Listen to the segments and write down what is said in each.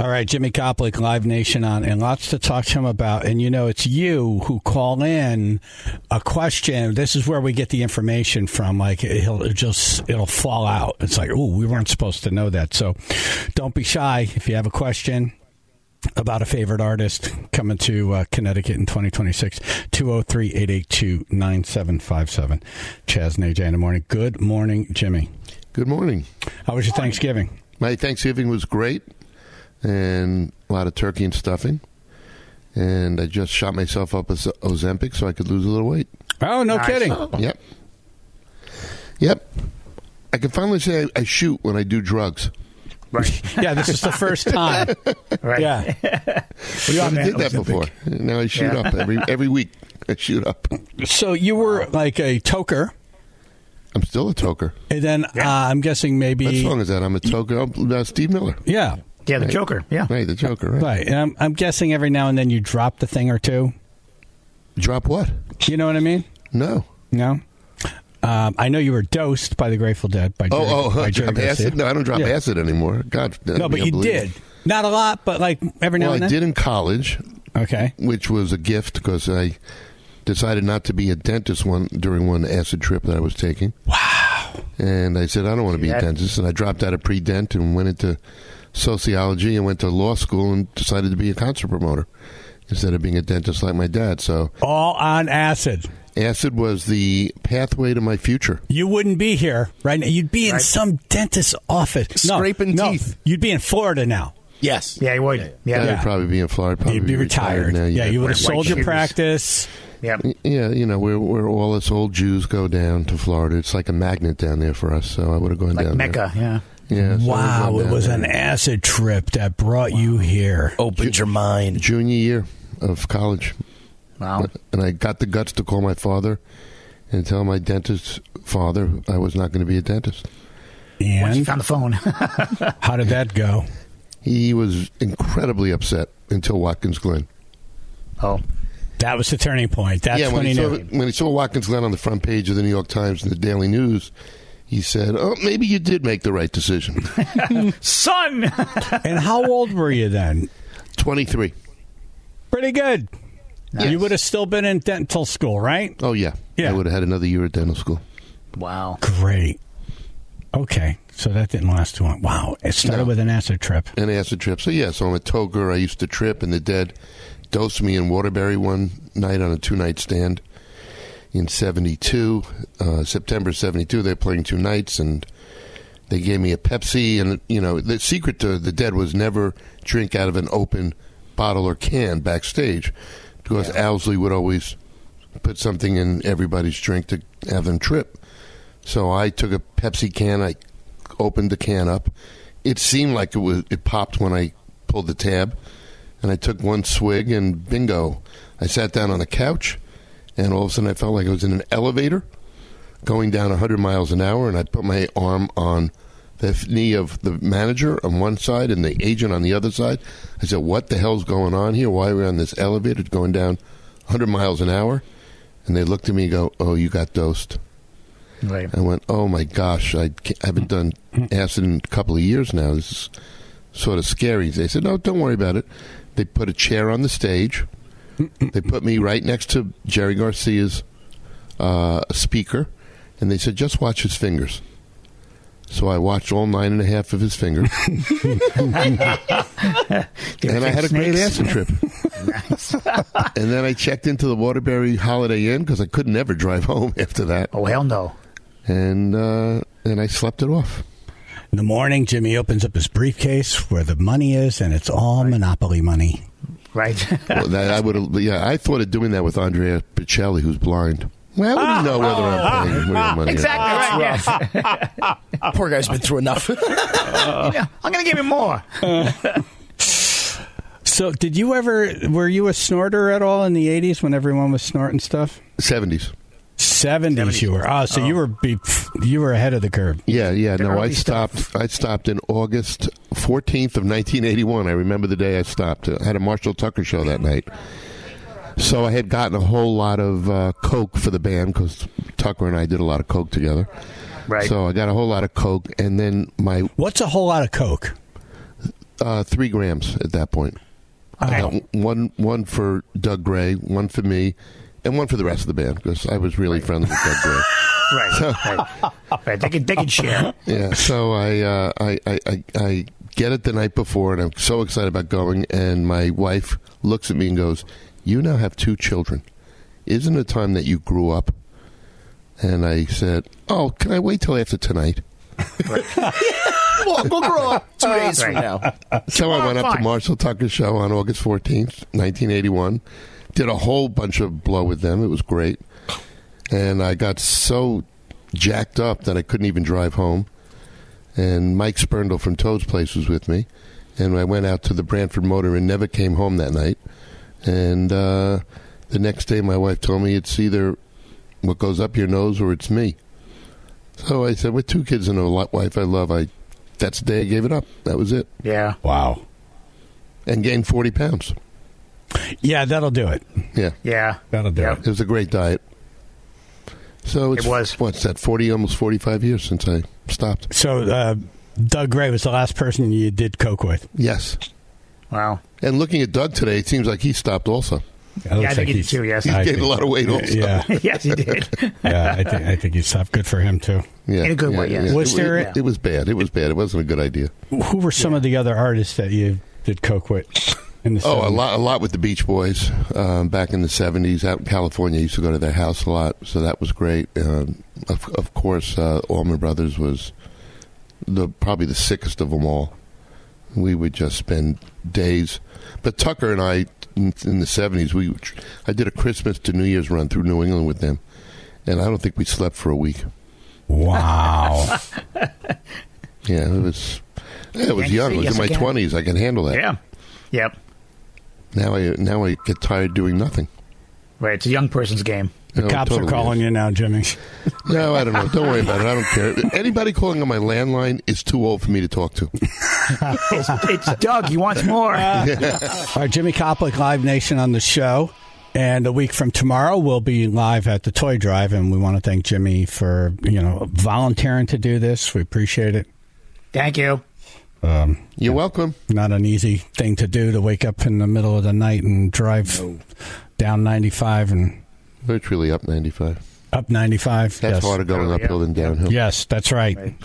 All right, Jimmy Koplik, Live Nation on, and lots to talk to him about. And, it's you who call in a question. This is where we get the information from. Like, it'll fall out. It's like, oh, we weren't supposed to know that. So don't be shy. If you have a question about a favorite artist coming to Connecticut in 2026, 203-882-9757. Chaz and AJ in the morning. Good morning, Jimmy. Good morning. How was your Thanksgiving? My Thanksgiving was great, and a lot of turkey and stuffing. And I just shot myself up with Ozempic so I could lose a little weight. Oh, no kidding. Yep. I can finally say I shoot when I do drugs. Right. Yeah, this is the first time. Right. Yeah. I did that before. Now I shoot up every week. I shoot up. So you were like a toker. I'm still a toker. And then I'm guessing maybe... What song is that? I'm a toker. Steve Miller. Yeah. Yeah, the Joker. Yeah. Right, the Joker. Right. And I'm guessing every now and then you drop the thing or two. Drop what? You know what I mean? No. No? I know you were dosed by the Grateful Dead. By Jerry drop acid? No, I don't drop acid anymore. God. No, but you did. Not a lot, but like every now and then? I did in college. Okay. Which was a gift because I decided not to be a dentist during one acid trip that I was taking. Wow. And I said, I don't want to be a dentist. And I dropped out of pre-dent and went into sociology and went to law school and decided to be a concert promoter instead of being a dentist like my dad. So all on acid. Acid was the pathway to my future. You wouldn't be here right now. You'd be in some dentist's office. Scraping teeth. You'd be in Florida now. Yes. Yeah, you would. Yeah. I'd probably be in Florida. You'd be retired. Now. Yeah, you would have sold your practice. Yep. Yeah, where all us old Jews go down to Florida. It's like a magnet down there for us, so I would have gone down Mecca, there. Yeah. So wow, it was an acid trip that brought you here. Opened your mind. Junior year of college. Wow. And I got the guts to call my father and tell my dentist's father I was not going to be a dentist. And once you found the phone. How did that go? He was incredibly upset until Watkins Glen. Oh. That was the turning point. That's when he knew. When he saw Watkins Glen on the front page of the New York Times and the Daily News, he said, oh, maybe you did make the right decision. Son! And how old were you then? 23. Pretty good. Yes. You would have still been in dental school, right? Oh, yeah. I would have had another year at dental school. Wow. Great. Okay. So that didn't last too long. Wow. It started with an acid trip. An acid trip. So, so I'm a toker. I used to trip, and the Dead dosed me in Waterbury one night on a 2-night stand in 72. September 72, they were playing 2 nights, and they gave me a Pepsi. And, the secret to the Dead was never drink out of an open bottle or can backstage, because Owsley would always put something in everybody's drink to have them trip. So I took a Pepsi can, I opened the can up. It seemed like it popped when I pulled the tab, and I took one swig, and bingo. I sat down on a couch, and all of a sudden I felt like I was in an elevator going down 100 miles an hour, and I put my arm on the knee of the manager on one side and the agent on the other side. I said, what the hell's going on here? Why are we on this elevator going down 100 miles an hour? And they looked at me and go, oh, you got dosed. Right. I went, oh, my gosh, I haven't done acid in a couple of years now. This is sort of scary. They said, no, don't worry about it. They put a chair on the stage. They put me right next to Jerry Garcia's speaker, and they said, just watch his fingers. So I watched all 9.5 of his fingers. And I had a great acid trip. Nice. And then I checked into the Waterbury Holiday Inn because I could never drive home after that. Oh, hell no. And I slept it off. In the morning, Jimmy opens up his briefcase where the money is, and it's all Monopoly money. Right. I thought of doing that with Andrea Bocelli, who's blind. Well, I wouldn't know whether I'm paying real money. Exactly right. Yeah. Poor guy's been through enough. I'm going to give him more. So were you a snorter at all in the 80s when everyone was snorting stuff? 70s. 70s you were. Oh, so you were ahead of the curve. Yeah. No, I stopped in August 14th of 1981. I remember the day I stopped. I had a Marshall Tucker show that night. So I had gotten a whole lot of Coke for the band because Tucker and I did a lot of Coke together. Right. So I got a whole lot of Coke, and then What's a whole lot of Coke? 3 grams at that point. Okay. One for Doug Gray, one for me, and one for the rest of the band because I was really friendly with Doug Gray. Right. They can share. Yeah. So I get it the night before, and I'm so excited about going. And my wife looks at me and goes, "You now have 2 children. Isn't it time that you grew up?" And I said, "Oh, can I wait till after tonight?" We'll grow up 2 days from now. So I went up to fine. Marshall Tucker's show on August 14th, 1981. Did a whole bunch of blow with them. It was great. And I got so jacked up that I couldn't even drive home. And Mike Spurndle from Toad's Place was with me. And I went out to the Brantford Motor and never came home that night. And the next day my wife told me it's either what goes up your nose or it's me. So I said, with 2 kids and a wife I love, that's the day I gave it up. That was it. Yeah. Wow. And gained 40 pounds. Yeah, that'll do it. Yeah. Yeah. That'll do Yep. it. It was a great diet. So it's, It was. what's that, 40, almost 45 years since I stopped. So Doug Gray was the last person you did coke with. Yes. Wow. And looking at Doug today, it seems like he stopped also. Yeah, I think he did too, yes. He's gained a lot of weight also. Yeah, Yes, he did. yeah. I think he's tough. Good for him too. Yeah. In a good way, yes. Was there- It was bad. It was bad. It wasn't a good idea. Who were some of the other artists that you did coke with in the 70s? Oh, a lot with the Beach Boys back in the 70s. Out in California, I used to go to their house a lot, so that was great. Of course, Allman Brothers was probably the sickest of them all. We would just spend days. But Tucker and I, in the 70s, I did a Christmas to New Year's run through New England with them, and I don't think we slept for a week. Wow. Yeah, it was young. I was Yes, in my again. 20s. I could handle that. Yeah. Yep. Now I get tired doing nothing. Right. It's a young person's game. The cops are calling you now, Jimmy. No, I don't know. Don't worry about it. I don't care. Anybody calling on my landline is too old for me to talk to. It's Doug. He wants more. All right, Jimmy Koplik, Live Nation on the show. And a week from tomorrow, we'll be live at the Toy Drive, and we want to thank Jimmy for volunteering to do this. We appreciate it. Thank you. You're welcome. Not an easy thing to do, to wake up in the middle of the night and drive down 95 and Virtually up 95. up 95. That's Yes. harder going uphill than downhill. Yes, that's right.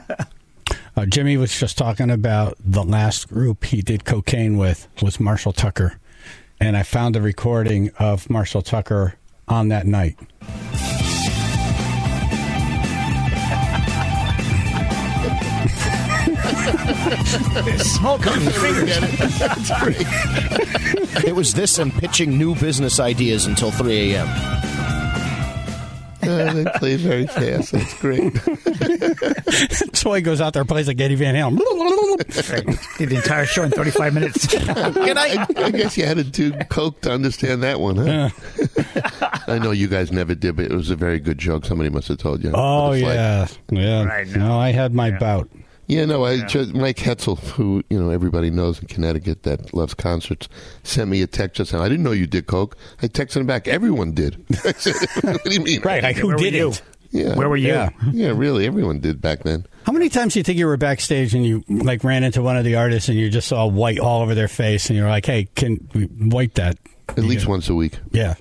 Jimmy was just talking about the last group he did cocaine with was Marshall Tucker. And I found a recording of Marshall Tucker on that night. Smoke on your fingers. It was this and pitching new business ideas until 3 a.m. They play very fast. That's great. So he goes out there and plays like Eddie Van Halen. Right. Did the entire show in 35 minutes. I guess you had to do coke to understand that one, huh? I know you guys never did, but it was a very good joke. Somebody must have told you. Oh, What it's like. yeah. Yeah. Right, no, I had my bout. Yeah, no, Mike Hetzel, who everybody knows in Connecticut that loves concerts, sent me a text just now. I didn't know you did coke. I texted him back. Everyone did. I said, what do you mean? Right, like who Where were did you? it? Yeah. Where were you? Yeah. Yeah, really. Everyone did back then. How many times do you think you were backstage and you ran into one of the artists and you just saw white all over their face and you're like, hey, can we wipe that? At least once a week. Yeah.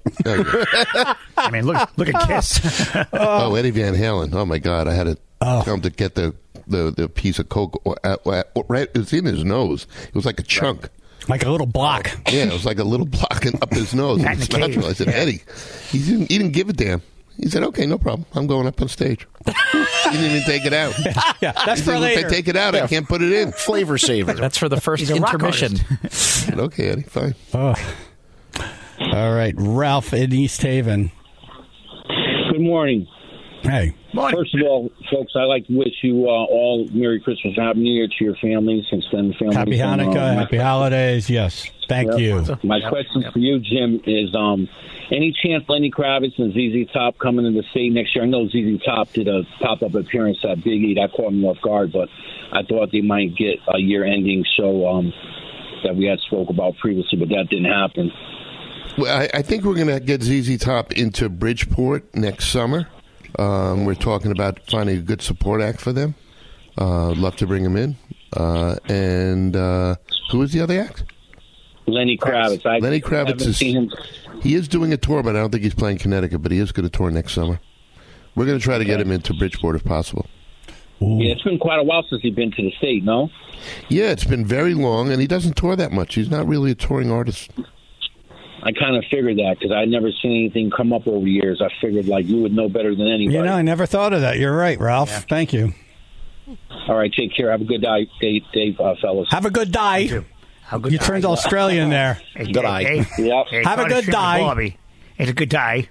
I mean, look at Kiss. Oh, Eddie Van Halen. Oh, my God. I had to tell him to get the piece of coke. Right, it was in his nose. It was like a chunk. Like a little block. Yeah, it was like a little block up his nose. Not in It's a cave. natural. I said, Yeah. Eddie, he didn't give a damn. He said, okay, no problem. I'm going up on stage. He didn't even take it out. Yeah, that's He for said, later. if I take it out, I can't put it in. Flavor saver. That's for the first He's a rock intermission. I said, okay, Eddie, fine. Oh. All right, Ralph in East Haven. Good morning. Hey. Morning. First of all, folks, I'd like to wish you all Merry Christmas and Happy New Year to your families and extended families. Happy And, Hanukkah, happy holidays. Yes. Thank you. My question for you, Jim, is any chance Lenny Kravitz and ZZ Top coming to the state next year? I know ZZ Top did a pop-up appearance at Big E. That caught me off guard, but I thought they might get a year-ending show that we had spoke about previously, but that didn't happen. Well, I think we're going to get ZZ Top into Bridgeport next summer. We're talking about finding a good support act for them. I'd love to bring them in. And who was the other act? Lenny Kravitz. Lenny Kravitz haven't seen him. He is doing a tour, but I don't think he's playing Connecticut. But he is going to tour next summer. We're going to try to get him into Bridgeport if possible. Ooh. Yeah, it's been quite a while since he's been to the state. No. Yeah, it's been very long, and he doesn't tour that much. He's not really a touring artist. I kind of figured that because I'd never seen anything come up over the years. I figured like you would know better than anybody. You know, I never thought of that. You're right, Ralph. Yeah. Thank you. All right, take care. Have a good day, Dave, fellas. Have a good day. How good You turned Australian there. Good eye. Yep. Have a good day. It's a good day.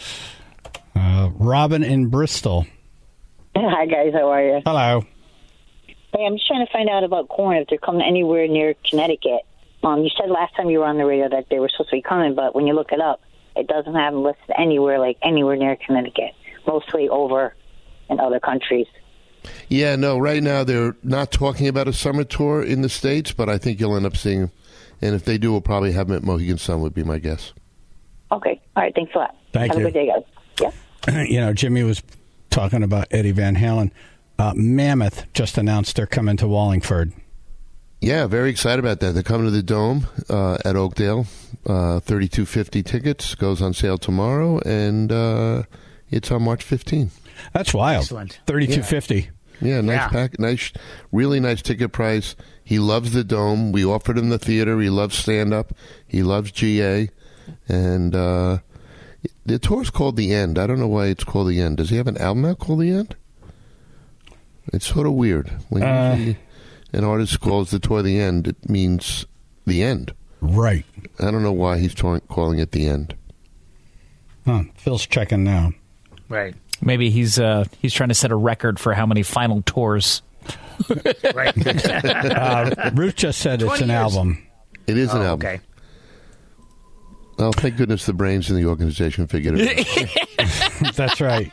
Robin in Bristol. Hi, guys. How are you? Hello. Hey, I'm just trying to find out about corn, if they're coming anywhere near Connecticut. You said last time you were on the radio that they were supposed to be coming, but when you look it up, it doesn't have them listed anywhere near Connecticut, mostly over in other countries. Yeah, no, right now they're not talking about a summer tour in the States, but I think you'll end up seeing them. And if they do, we'll probably have them at Mohegan Sun, would be my guess. Okay. All right. Thanks a lot. Thank Have you. a good day, guys. Yeah. You know, Jimmy was talking about Eddie Van Halen. Mammoth just announced they're coming to Wallingford. Yeah, very excited about that. They're coming to the Dome at Oakdale. $32.50 tickets, goes on sale tomorrow, and it's on March 15. That's wild. Excellent. $32.50. Yeah, nice Yeah. pack, really nice ticket price. He loves the Dome. We offered him the theater. He loves stand-up. He loves GA. And the tour's called The End. I don't know why it's called The End. Does he have an album out called The End? It's sort of weird. When usually an artist calls the tour The End, it means the end. Right. I don't know why he's calling it The End. Huh. Phil's checking now. Right. Maybe he's trying to set a record for how many final tours. Right. Ruth just said it's 20 an years. album. It is an album. Okay. Oh, thank goodness the brains in the organization figured it out. That's right.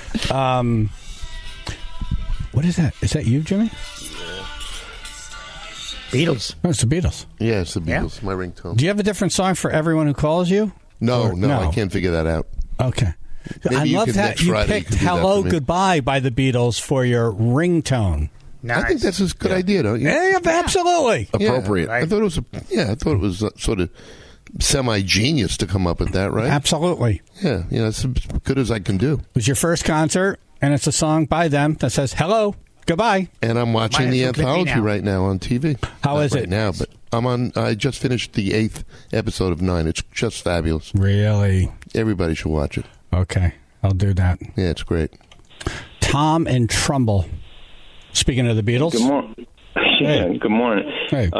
What is that? Is that you, Jimmy? Beatles. Oh, it's the Beatles. Yeah, it's the Beatles, my ringtone. Do you have a different song for everyone who calls you? No, Or- no, I can't figure that out. Okay. Maybe I you love could that next you Friday you picked could do that Hello for me. Goodbye by the Beatles for your ringtone. Nice. I think that's a good idea, don't you? Yeah, absolutely. Appropriate. I thought it was sort of semi-genius to come up with that, right? Absolutely. Yeah, it's as good as I can do. It was your first concert, and it's a song by them that says hello, goodbye. And I'm watching Mine the is so clippy anthology now. right now on TV. How Not is right it? now? But I just finished the 8th episode of 9. It's just fabulous. Really? Everybody should watch it. Okay, I'll do that. Yeah, it's great. Tom and Trumbull. Speaking of the Beatles. Good morning. Yeah, good morning. Hey.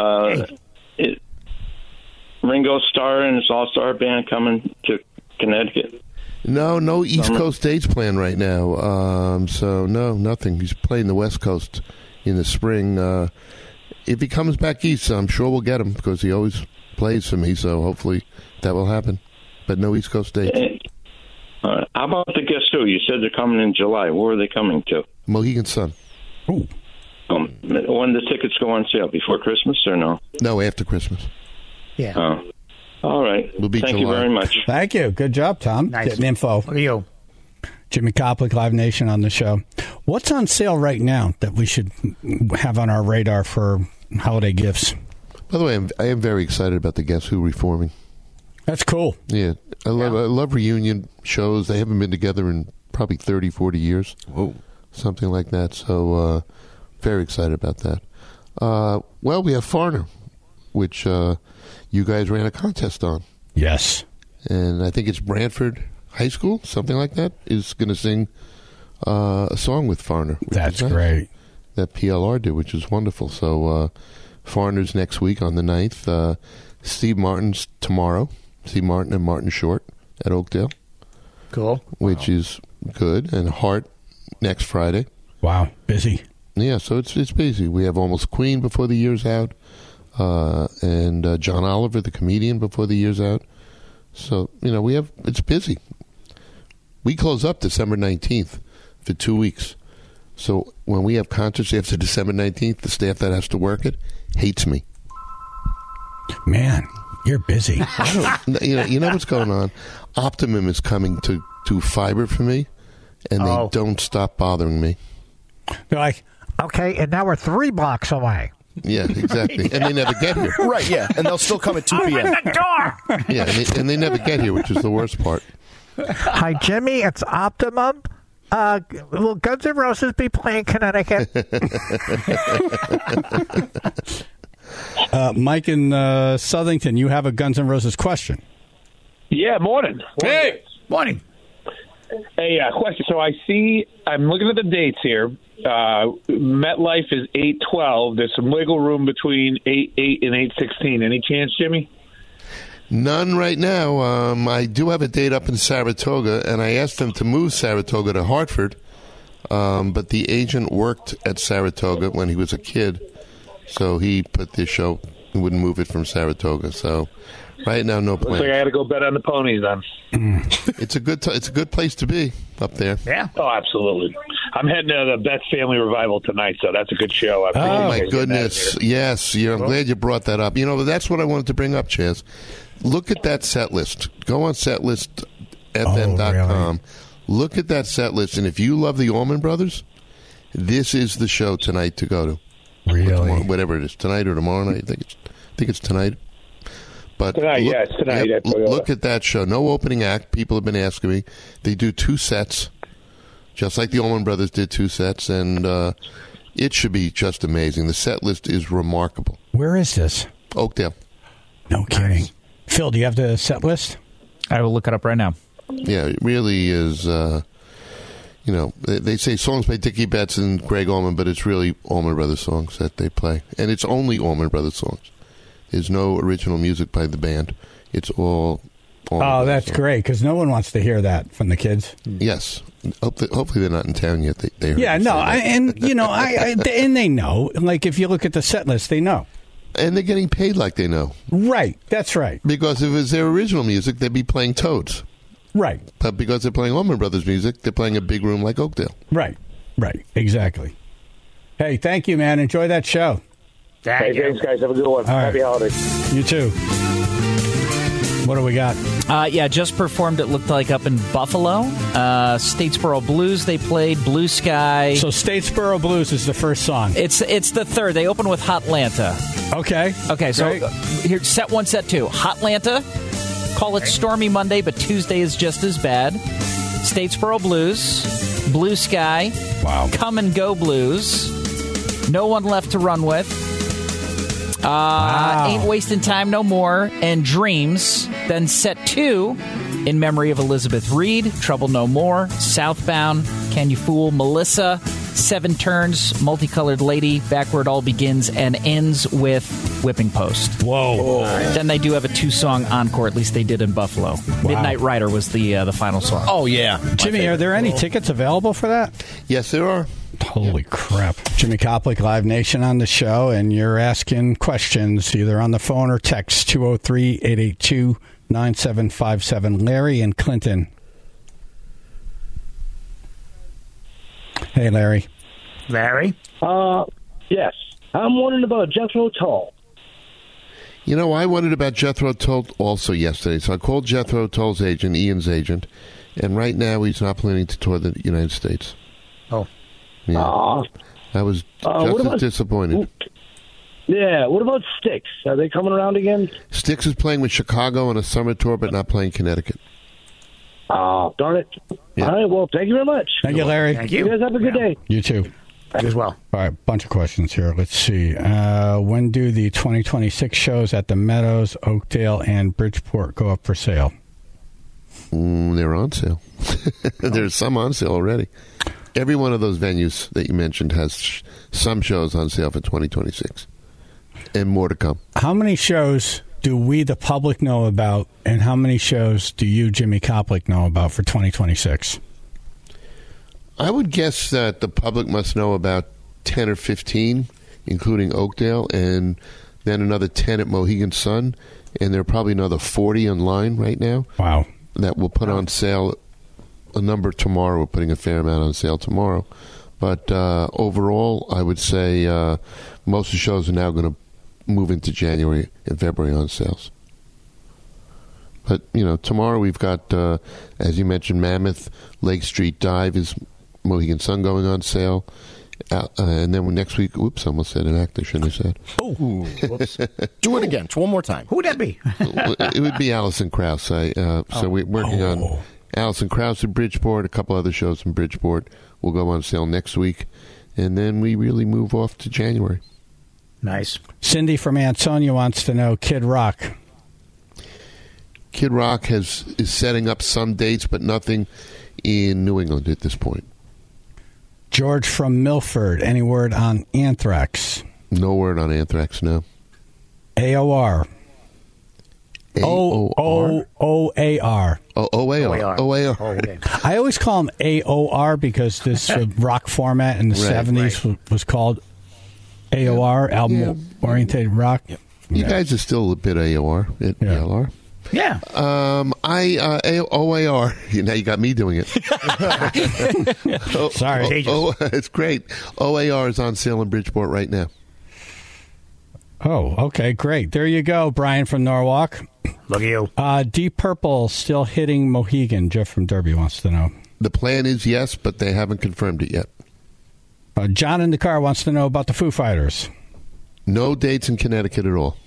Ringo Starr and his all-star band coming to Connecticut. No East Coast dates planned right now. So no, nothing. He's playing the West Coast in the spring. If he comes back east, I'm sure we'll get him because he always plays for me. So hopefully that will happen. But no East Coast dates. How about the Guess Who? You said they're coming in July. Where are they coming to? Mohegan Sun. Ooh. When the tickets go on sale? Before Christmas or no? No, after Christmas. Yeah. Oh. All right. We'll be Thank you July. very much. Thank you. Good job, Tom. Nice. Getting info. Look at you. Jimmy Koplik, Live Nation on the show. What's on sale right now that we should have on our radar for holiday gifts? By the way, I am very excited about the Guess Who reforming. That's cool. Yeah, I love reunion shows. They haven't been together in probably 30, 40 years. Whoa. Something like that. So very excited about that. Well, we have Foreigner, which you guys ran a contest on. Yes. And I think it's Brantford High School, something like that, is going to sing a song with Foreigner. which That's is nice. great. That PLR did, which is wonderful. So Foreigner's next week on the 9th. Steve Martin's tomorrow. Steve Martin and Martin Short at Oakdale, Cool. which is good. And Hart next Friday. Wow. Busy. Yeah, so it's busy. We have Almost Queen before the year's out. And John Oliver, the comedian, before the year's out. So, it's busy. We close up December 19th for 2 weeks. So when we have concerts after December 19th, the staff that has to work it hates me. Man, you're busy. You know what's going on? Optimum is coming to fiber for me, and they don't stop bothering me. They're like, Okay, and now we're 3 blocks away. Yeah, exactly. And they never get here. Right, yeah. And they'll still come at 2 p.m. Open the door! Yeah, and they never get here, which is the worst part. Hi, Jimmy. It's Optimum. Will Guns N' Roses be playing Connecticut? Mike in Southington, you have a Guns N' Roses question. Yeah, morning. Hey, morning. Hey, question. So I'm looking at the dates here. MetLife is 8/12. There's some wiggle room between 8/8 and 8/16. Any chance, Jimmy? None right now. I do have a date up in Saratoga, and I asked them to move Saratoga to Hartford, but the agent worked at Saratoga when he was a kid, so he put this show, he wouldn't move it from Saratoga. So right now, no plans. Looks like I got to go bet on the ponies then. It's a good place to be up there. Yeah. Oh, absolutely. I'm heading to the Betts Family Revival tonight, so that's a good show. Oh, my goodness. Yes, I'm glad you brought that up. That's what I wanted to bring up, Chaz. Look at that set list. Go on setlistfm.com. Look at that set list, and if you love the Allman Brothers, this is the show tonight to go to. Really? Whatever it is, tonight or tomorrow night. I think it's tonight. But tonight, it's tonight. Look at that show. No opening act. People have been asking me. They do 2 sets, just like the Allman Brothers did 2 sets, and it should be just amazing. The set list is remarkable. Where is this? Oakdale. No kidding. Phil, do you have the set list? I will look it up right now. Yeah, it really is. They say songs by Dickie Betts and Greg Allman, but it's really Allman Brothers songs that they play, and it's only Allman Brothers songs. There's no original music by the band. It's all. Oh, that's great, because no one wants to hear that from the kids. Yes. Hopefully they're not in town yet. They yeah, no, and they know. Like, if you look at the set list, they know. And they're getting paid like they know. Right, that's right. Because if it was their original music, they'd be playing Toads. Right. But because they're playing Allman Brothers music, they're playing a big room like Oakdale. Right, exactly. Hey, thank you, man. Enjoy that show. Thanks, guys. Have a good one. All right. Happy holidays. You too. What do we got? Just performed, it looked like, up in Buffalo. Statesboro Blues, they played. Blue Sky. So Statesboro Blues is the first song. It's the third. They open with Hotlanta. Okay, so here's set 1, set 2. Hotlanta. Call it Stormy Monday, but Tuesday is just as bad. Statesboro Blues. Blue Sky. Wow. Come and Go Blues. No One Left to Run With. Wow. Ain't Wasting Time No More, and Dreams. Then set 2, in memory of Elizabeth Reed, Trouble No More, Southbound, Can You Fool Melissa, 7 Turns, Multicolored Lady, Back Where It All Begins and Ends with Whipping Post. Whoa. Then they do have a 2-song encore, at least they did in Buffalo. Wow. Midnight Rider was the final song. Oh, yeah. Jimmy, are there any tickets available for that? Yes, there are. Holy crap. Jimmy Koplik, Live Nation on the show, and you're asking questions either on the phone or text 203-882-9757. Larry and Clinton. Hey, Larry. Larry? Yes. I'm wondering about Jethro Tull. I wondered about Jethro Tull also yesterday. So I called Jethro Tull's agent, Ian's agent, and right now he's not planning to tour the United States. Oh. Yeah. I was just as disappointed. Yeah, what about Styx? Are they coming around again? Styx is playing with Chicago on a summer tour, but not playing Connecticut. Oh, darn it. Yeah. All right, well, thank you very much. Thank you, Larry. Thank you. You guys have a good day. You too. You as well. All right, bunch of questions here. Let's see. When do the 2026 shows at the Meadows, Oakdale, and Bridgeport go up for sale? They're on sale. There's some on sale already. Every one of those venues that you mentioned has some shows on sale for 2026, and more to come. How many shows do we, the public, know about, and how many shows do you, Jimmy Koplik, know about for 2026? I would guess that the public must know about 10 or 15, including Oakdale, and then another 10 at Mohegan Sun, and there are probably another 40 online right now. Wow. That will put on sale a number tomorrow. We're putting a fair amount on sale tomorrow. But overall, I would say most of the shows are now going to move into January and February on sales. But, tomorrow we've got, as you mentioned, Mammoth, Lake Street Dive is Mohegan Sun going on sale. And then next week, oops, I almost said an act I shouldn't have said. Oh, whoops. Do it again. One more time. Who'd that be? It would be Alison Krauss. So we're working on Alison Krauss in Bridgeport, a couple other shows in Bridgeport. Will go on sale next week. And then we really move off to January. Nice. Cindy from Ansonia wants to know Kid Rock. Kid Rock is setting up some dates, but nothing in New England at this point. George from Milford, any word on Anthrax? No word on Anthrax, no. AOR. O-O-O-A-R. O-A-R. Okay. I always call them AOR because this rock format in the 70s was called AOR, album-oriented rock. You guys are still a bit AOR at ALR. Yeah. OAR. Now you got me doing it. Sorry. It's great. OAR is on sale in Bridgeport right now. Oh, okay, great. There you go, Brian from Norwalk. Look at you. Deep Purple still hitting Mohegan. Jeff from Derby wants to know. The plan is yes, but they haven't confirmed it yet. John in the car wants to know about the Foo Fighters. No dates in Connecticut at all.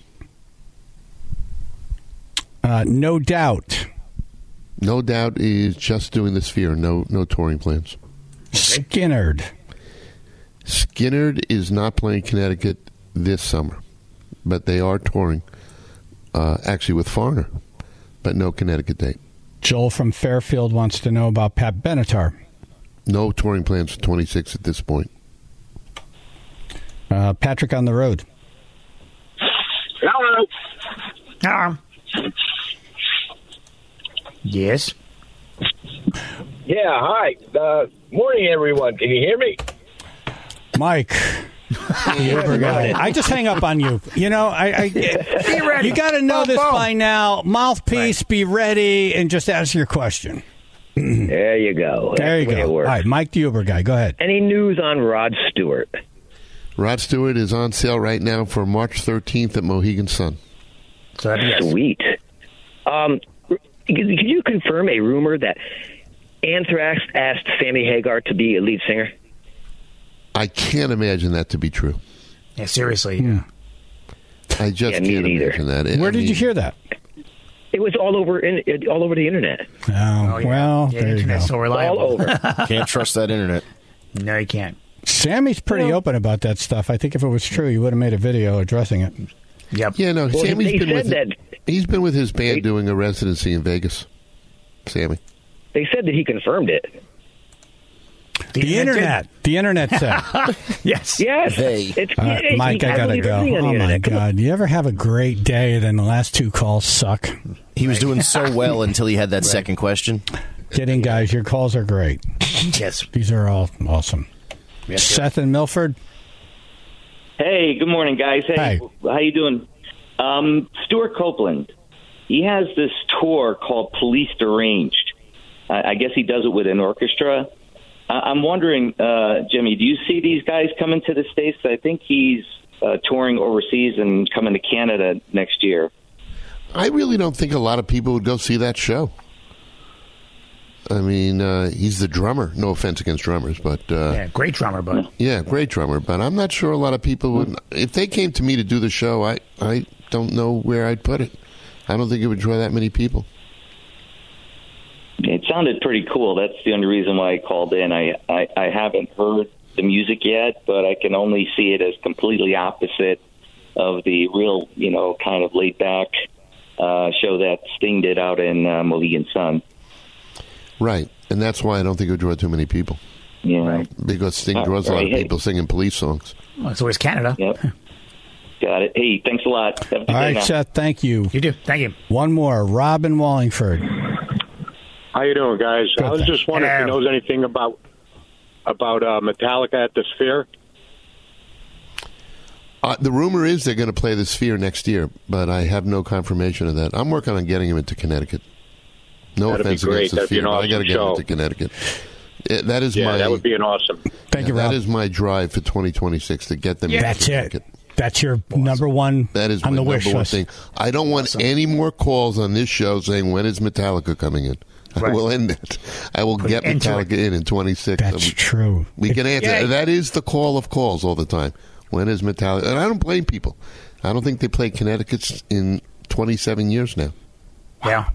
No Doubt. No Doubt is just doing the Sphere. No touring plans. Skinnerd. Skinnerd is not playing Connecticut this summer, but they are touring, actually with Foreigner, but no Connecticut date. Joel from Fairfield wants to know about Pat Benatar. No touring plans for 26 at this point. Patrick on the road. Hello. Yes. Yeah, hi. Morning, everyone. Can you hear me? Mike. I just hang up on you. You know, Be ready. You got to know this by now. Mouthpiece, be ready, and just ask your question. There you go. There you go. All right, Mike the Uber guy, go ahead. Any news on Rod Stewart? Rod Stewart is on sale right now for March 13th at Mohegan Sun. Sweet. Could you confirm a rumor that Anthrax asked Sammy Hagar to be a lead singer? I can't imagine that to be true. Yeah, seriously. Yeah. I just can't imagine that. Where did you hear that? It was all over the internet. Oh, well, yeah, there you internet's go. so reliable. All over. Can't trust that internet. No, you can't. Sammy's pretty open about that stuff. I think if it was true, he would have made a video addressing it. Yep. Yeah, no, Well, Sammy's they been said with that he's been with his band doing a residency in Vegas. Sammy. they said that he confirmed it. The internet. The internet said. Yes. Yes. Hey. Mike, I got to go. Oh, my God. You ever have a great day, then the last two calls suck? He was doing so well until he had that second question. Get in, guys. Your calls are great. Yes. These are all awesome. Yes, Seth in Milford. Hey, good morning, guys. Hey, how you doing? Stuart Copeland. He has this tour called Police Deranged. I guess he does it with an orchestra. I'm wondering, Jimmy, do you see these guys coming to the States? I think he's touring overseas and coming to Canada next year. I really don't think a lot of people would go see that show. I mean, he's the drummer. No offense against drummers, but yeah, great drummer, but great drummer. But I'm not sure a lot of people would. If they came to me to do the show, I don't know where I'd put it. I don't think it would draw that many people. It sounded pretty cool. That's the only reason why I called in. I haven't heard the music yet, but I can only see it as completely opposite of the real, kind of laid back show that Sting did out in Mohegan Sun. Right, and that's why I don't think it would draw too many people. Yeah, right. Because Sting draws a lot of people singing police songs. Well, it's always Canada. Yep. Got it. Hey, thanks a lot. Have a good All day right, now. Seth, thank you. You do. Thank you. One more. Rob in Wallingford. How you doing, guys? Good, I was just wondering if he knows anything about Metallica at the Sphere. The rumor is they're going to play the Sphere next year, but I have no confirmation of that. I'm working on getting him into Connecticut. No That'd be offense great. against the That'd be Sphere, an but I got to awesome get him show. into Connecticut. That is That would be an awesome. Thank you, Rob. That is my drive for 2026 to get them. That's into it. Connecticut. That's your number one That is on my the wish number one list. thing. I don't want any more calls on this show saying, when is Metallica coming in? I will end it. I will get Metallica in 26. That's true. We can answer. Yeah. That is the call of calls all the time. When is Metallica? And I don't blame people. I don't think they played Connecticut in 27 years now. Yeah.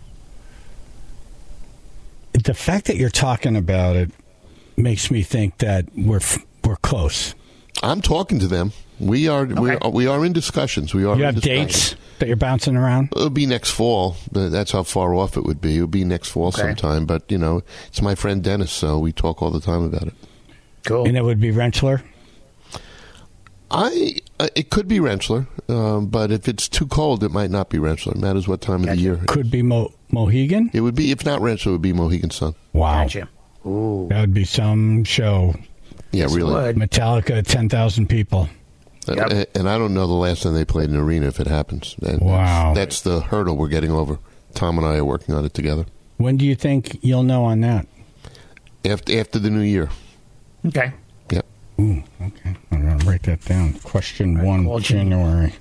The fact that you're talking about it makes me think that we're close. I'm talking to them. We are in discussions. We are. You in have discussions. dates that you're bouncing around? It'll be next fall. That's how far off it would be. It would be next fall sometime. But, it's my friend Dennis, so we talk all the time about it. Cool. And it would be Rentschler? It could be Rentschler, but if it's too cold, it might not be Rentschler. It matters what time of the year. Could be Mohegan? It would be, if not Rentschler, it would be Mohegan Sun. Wow. Gotcha. Ooh. That would be some show. Yeah, really. Metallica, 10,000 people. Yep. And I don't know the last time they played an arena if it happens. And wow. That's the hurdle we're getting over. Tom and I are working on it together. When do you think you'll know on that? After the new year. Okay. Yep. Ooh, okay. I'm going to write that down. Question 1, January.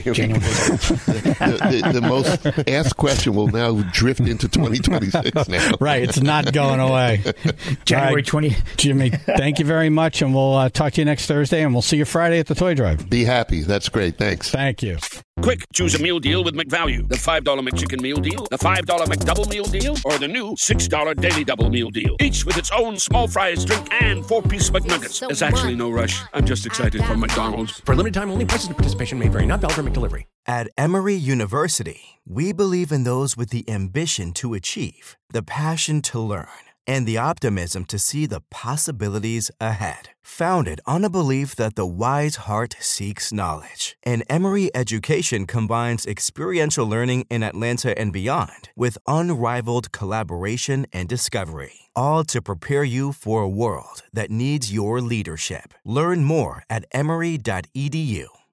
The most asked question will now drift into 2026 now. Right, it's not going away. January 20. Jimmy, thank you very much, and we'll talk to you next Thursday, and we'll see you Friday at the Toy Drive. Be happy. That's great. Thanks. Thank you. Quick, choose a meal deal with McValue. The $5 McChicken meal deal, the $5 McDouble meal deal, or the new $6 Daily Double meal deal. Each with its own small fries, drink, and 4-piece McNuggets. There's actually no rush. I'm just excited for McDonald's. For a limited time only, prices and participation may vary. Not valid for McDelivery. At Emory University, we believe in those with the ambition to achieve, the passion to learn, and the optimism to see the possibilities ahead. Founded on a belief that the wise heart seeks knowledge, and Emory education combines experiential learning in Atlanta and beyond with unrivaled collaboration and discovery, all to prepare you for a world that needs your leadership. Learn more at emory.edu.